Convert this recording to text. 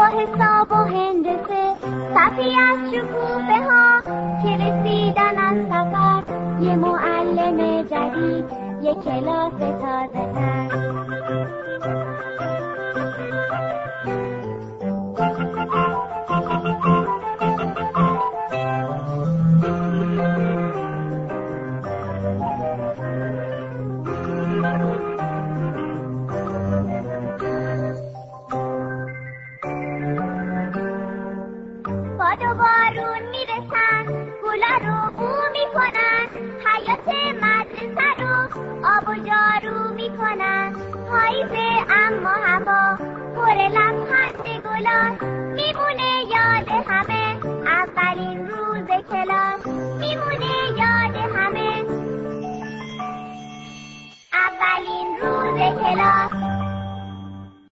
حساب و هندسه، صفی از شکوفه ها که رسیدن از سفر، یه معلم جدید، یه کلاس تازه تر. باد و بارون میرسن، گلا رو بو میکنن، حیات مدرسه رو آب و جارو میکنن. پاییزه اما هوا پر لبخند گلان، میمونه یاد همه اولین روز کلاس، میمونه یاد همه اولین روز کلاس.